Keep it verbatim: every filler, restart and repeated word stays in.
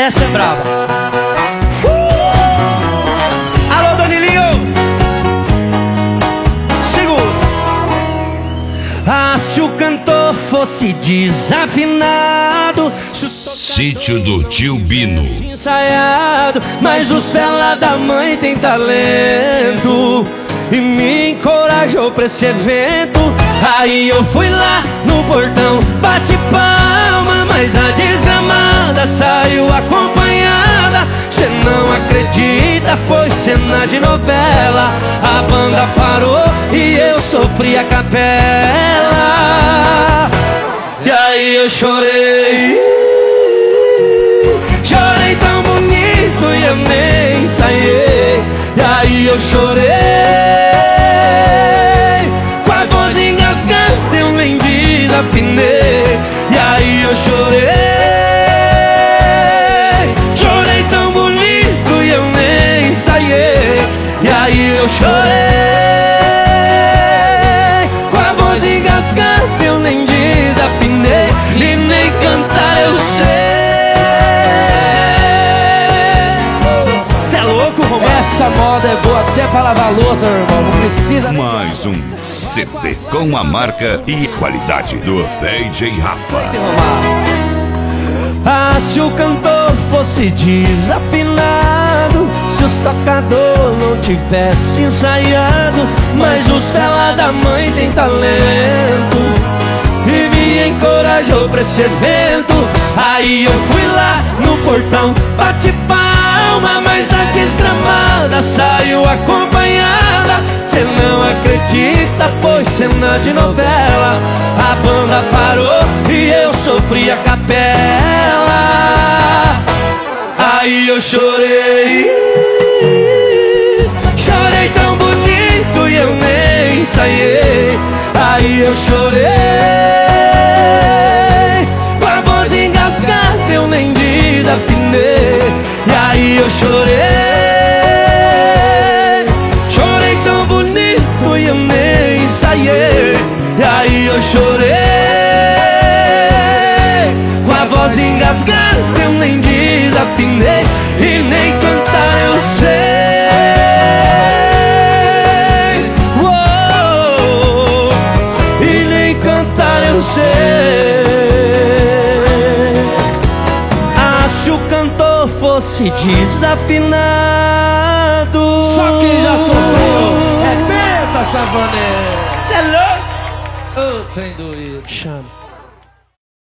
Essa é braba. uh! Alô, Danilinho. Segura. Ah, se o cantor fosse desafinado, Sítio do Tio Bino. Ensaiado, mas os fela da mãe tem talento e me encorajou pra esse evento. Aí eu fui lá no portão, bate palma, mas a desgramada saiu acompanhada. Cê não acredita, foi cena de novela. A banda parou e eu sofri a capela. E aí eu chorei, chorei tão bonito e eu nem ensaiei. E aí eu chorei, com a voz engasgada eu nem desafinei. E aí eu chorei, chorei tão bonito e eu nem ensaiei. E aí eu chorei, com a voz engasgada eu nem desafinei. E nem cantar eu sei. Essa moda é boa até pra lavar louça, meu irmão. Não precisa. Mais um C D com a marca e qualidade do D J Rafa. Ah, se o cantor fosse desafinado, se os tocadores não tivesse ensaiado, mas os fela da mãe tem talento e me encorajou pra esse evento. Aí eu fui lá no portão, bate palma, mas a desgramada saiu acompanhada. Cê não acredita, foi cena de novela. A banda parou e eu sofri a capela. Aí eu chorei, chorei tão bonito e eu nem ensaiei. Aí eu chorei, com a voz engasgada eu nem desafinei. E aí eu chorei, chorei tão bonito e eu nem ensaiei. E aí eu chorei, com a voz engasgada eu nem desafinei. E nem cantar eu sei. Uou, e nem cantar eu sei. Ah, se o cantor fosse desafinado, Só quem já sofreu é beta, Savané. cê é louco? Ô, trem doído. Chama.